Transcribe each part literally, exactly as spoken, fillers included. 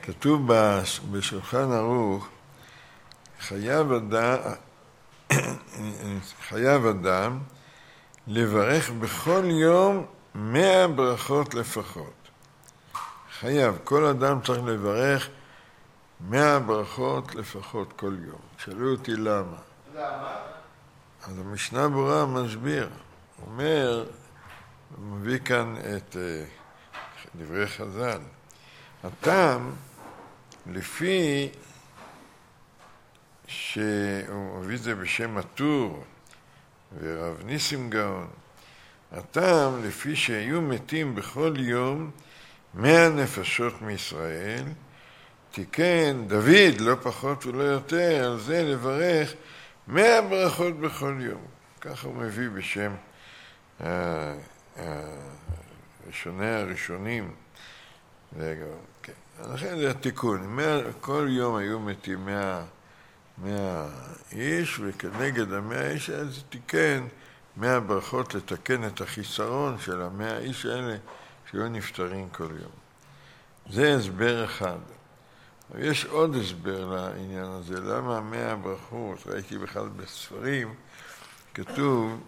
כתוב בשולחן ערוך, חייב אדם, חייב אדם לברך בכל יום מאה ברכות לפחות. חייב, כל אדם צריך לברך מאה ברכות לפחות כל יום. שאלו אותי למה. למה? אז המשנה ברורה מסביר. הוא אומר, הוא מביא כאן את uh, דברי חז"ל. הטעם, לפי שהוא מביא את זה בשם הטור ורב ניסים גאון, הטעם, לפי שהיו מתים בכל יום מאה נפשות מישראל, תיקן דוד, לא פחות ולא יותר, על זה לברך מאה ברכות בכל יום. ככה הוא מביא בשם ראשוני הראשונים. כן. לכן זה התיקון. כל יום היו מתים מאה, מאה איש, וכנגד המאה איש זה תיקן מאה ברכות לתקן את החיסרון של המאה איש האלה שהיו נפטרים כל יום. זה הסבר אחד. יש עוד הסבר לעניין הזה. למה מאה ברכות? ראיתי בכלל בספרים, כתוב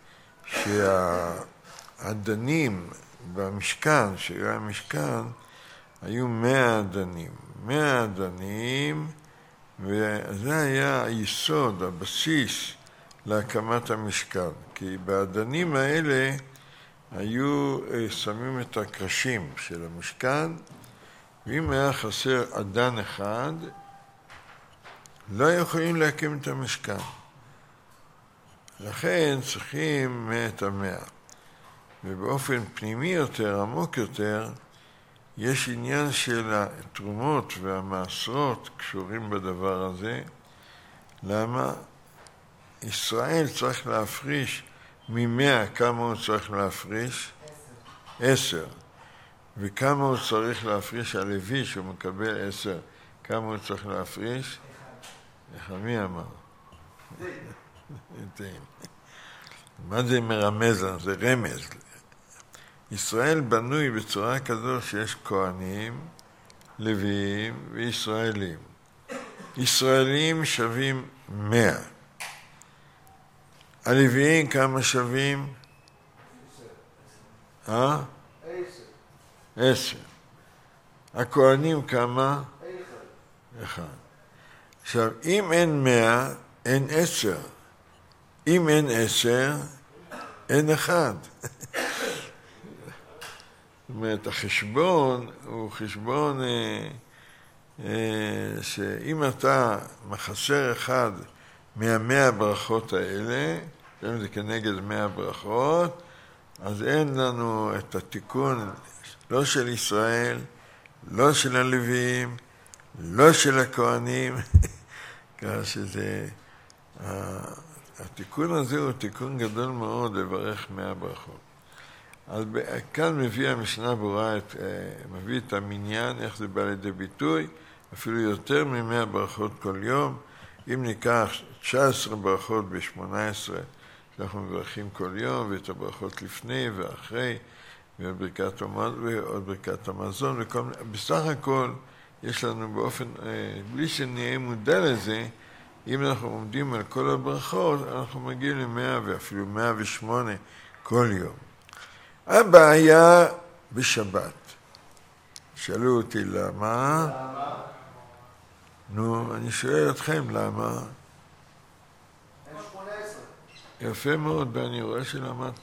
שהאדנים במשכן, שהיו המשכן, היו מאה אדנים. מאה אדנים, וזה היה היסוד, הבסיס להקמת המשכן. כי באדנים האלה היו שמים את הקרשים של המשכן, ואם היה חסר אדן אחד, לא יכולים להקים את המשכן. לכן צריכים את המאה. ובאופן פנימי יותר, עמוק יותר, יש עניין של התרומות והמעשרות קשורים בדבר הזה. למה? ישראל צריך להפריש ממאה, כמה הוא צריך להפריש? עשר. עשר. וכמה הוא צריך להפריש הלוי שהוא מקבל עשר? כמה הוא צריך להפריש? אחד. מי אמר? מה זה מרמז לנו? זה רמז. ישראל בנוי בצורה כזו שיש כהנים, לוויים וישראלים. ישראלים שווים מאה. הלוויים כמה שווים? אה? עשר. הכהנים כמה? אחד. עכשיו, אם אין מאה, אין עשר. אם אין עשר, אין אחד. זאת אומרת, החשבון הוא חשבון אה, אה, שאם אתה מחסר אחד מהמאה ברכות האלה, זה כנגד מאה ברכות, אז אין לנו את התיקון לא של ישראל, לא של הלוויים, לא של הכהנים, כך שזה, התיקון הזה הוא תיקון גדול מאוד לברך מאה ברכות. אז כאן מביא המשנה ברורה, את, מביא את המניין, איך זה בא לידי ביטוי, אפילו יותר ממאה ברכות כל יום. אם ניקח תשע עשרה ברכות ב-שמונה עשרה, שאנחנו מברכים כל יום, ואת הברכות לפני ואחרי, ועוד ברכת, ועוד ברכת המזון, וכל, בסך הכל יש לנו באופן, בלי שנהיה מודע לזה, אם אנחנו עומדים על כל הברכות, אנחנו מגיעים למאה ואפילו מאה ושמונה כל יום. הבעיה בשבת. שאלו אותי למה? למה? נו, אני שואל אתכם למה. אין שמונה עשרה. יפה מאוד, ואני רואה שלמדת.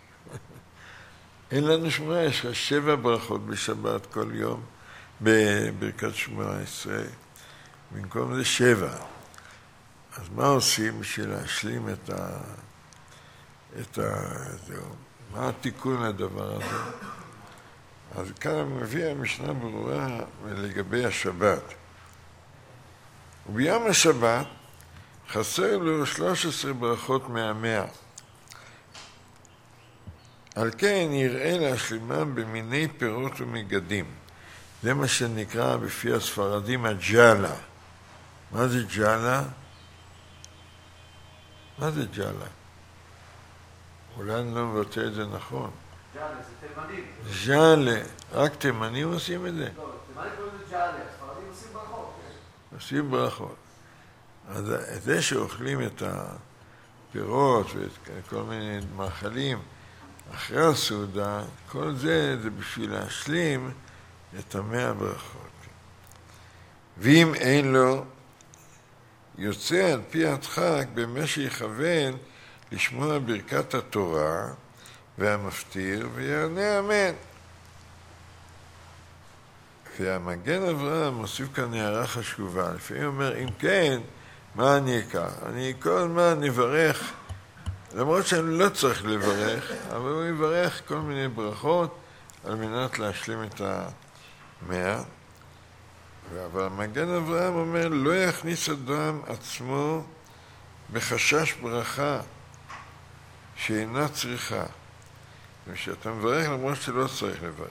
אין לנו שמונה, יש לך שבע ברכות בשבת כל יום, בברכת שמונה עשרה. במקום זה שבע. אז מה עושים בשביל להשלים את ה... את ה... זהו. מה התיקון לדבר הזה? אז כאן מביא המשנה ברורה לגבי השבת. וביום השבת חסר לו שלוש עשרה ברכות מהמאה. על כן יראה להשלימם במיני פירות ומגדים. זה מה שנקרא בפי הספרדים הג'אלה. מה זה ג'אלה? מה זה ג'אלה? אולי אני לא מבטא את זה נכון. ג'אלה, זה תימנים. ג'אלה. רק תימנים עושים את זה? לא, תימנים קוראים לזה ג'אלה. עושים ברכות. אז זה שאוכלים את הפירות ואת כל מיני מאכלים אחרי הסעודה, כל זה זה בשביל להשלים את המאה ברכות. ואם אין לו, יוצא על פי הדחק במה שיכוון לשמוע ברכת התורה והמפטיר ויענה אמן. והמגן אברהם מוסיף כאן הערה חשובה. לפעמים אומר, אם כן, מה אני אקח? אני כל הזמן נברך, למרות שאני לא צריך לברך, אבל הוא יברך כל מיני ברכות על מנת להשלים את המאה. אבל המגן אברהם אומר, לא יכניס אדם עצמו בחשש ברכה שאינה צריכה. ושאתה מברך למרות שלא צריך לברך.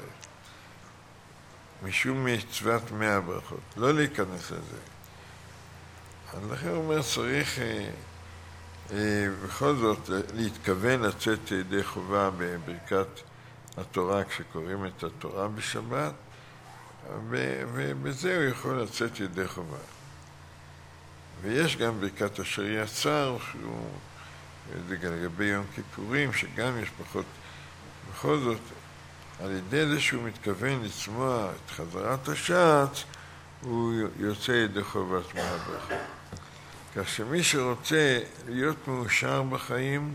משום מצוות מאה ברכות. לא להיכנס לזה. אז לכן הוא אומר, צריך אה, אה, בכל זאת להתכוון לצאת ידי חובה בברכת התורה כשקוראים את התורה בשבת, ובזה הוא יכול לצאת ידי חובה. ויש גם ברכת אשר יצר, שהוא לגבי יום כיפורים, שגם יש פחות, בכל זאת, על ידי זה שהוא מתכוון לצמוע את חזרת השעת, הוא יוצא ידי חובת מאה ברכות. כך שמי שרוצה להיות מאושר בחיים,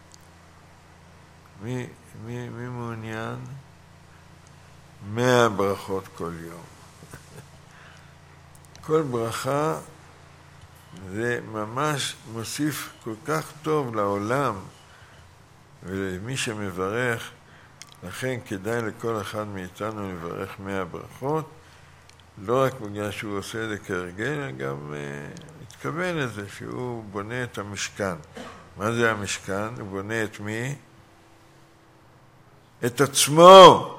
מי, מי, מי מעוניין? מאה ברכות כל יום. כל ברכה זה ממש מוסיף כל כך טוב לעולם ולמי שמברך. לכן כדאי לכל אחד מאיתנו לברך מאה ברכות, לא רק בגלל שהוא עושה את זה כהרגל, אלא גם מתכוון לזה שהוא בונה את המשכן. מה זה המשכן? הוא בונה את מי? את עצמו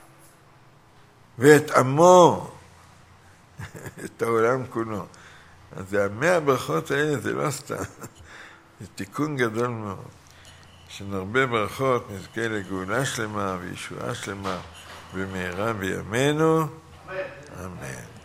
ואת עמו, את העולם כולו. אז המאה ברכות האלה זה לא סתם, זה תיקון גדול מאוד. שנרבה ברכות נזכה לגאולה שלמה וישועה שלמה במהרה בימינו. אמן.